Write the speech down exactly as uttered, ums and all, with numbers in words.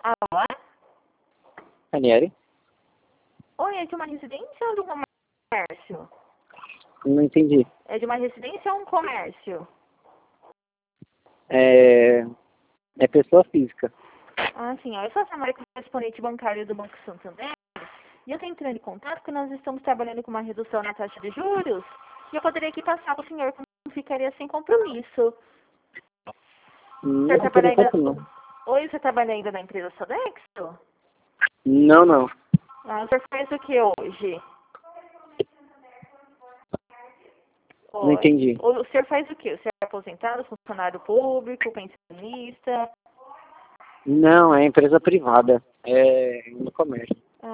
Alô? Ranieri? Oi, é de uma residência ou de um comércio? Não entendi. É de uma residência ou um comércio? É, é pessoa física. Ah, sim. ó, Eu sou a Samara, correspondente bancário do Banco Santander. E eu estou entrando em contato porque nós estamos trabalhando com uma redução na taxa de juros. E eu poderia aqui passar para o senhor como ficaria sem compromisso. Você Não, por trabalha ainda... enquanto não. Oi, você trabalha ainda na empresa Sodexo? Não, não. Ah, o senhor faz o que hoje? Não Oi. entendi. O o senhor faz o quê? O senhor é aposentado, funcionário público, pensionista? Não, é empresa privada. É no comércio.